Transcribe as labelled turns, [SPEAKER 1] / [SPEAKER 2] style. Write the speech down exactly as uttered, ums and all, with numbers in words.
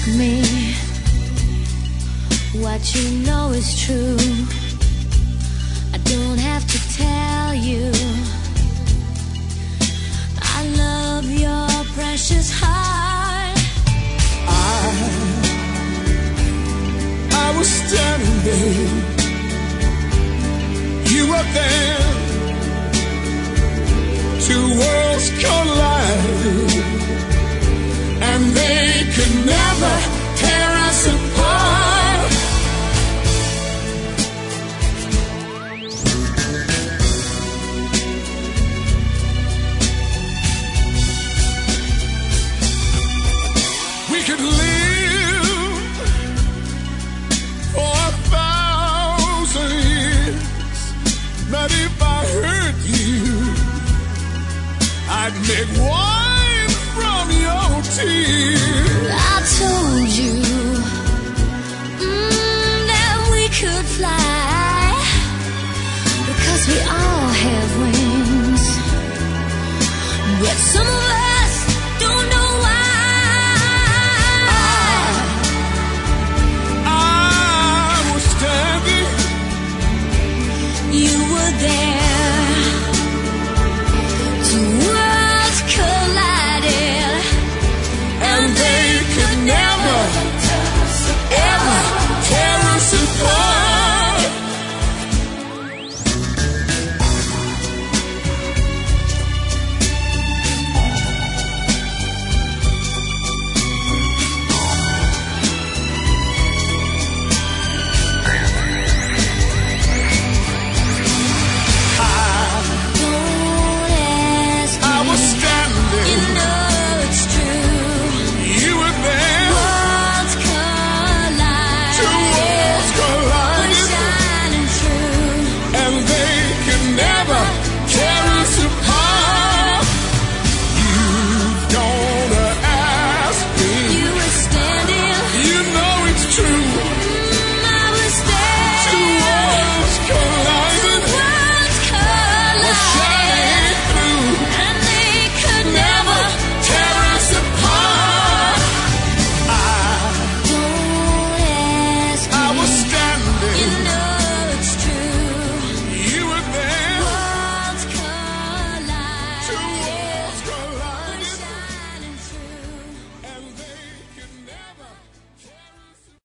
[SPEAKER 1] ask me what you know is true, I don't have to tell you. I love your precious heart.
[SPEAKER 2] I, I was standing there, you were there. Two worlds collided, and they could never tear us apart. We could live for a thousand years, but if I hurt you, I'd make wine from your tears.
[SPEAKER 1] I told you mm, that we could fly, because we all have wings, but some of us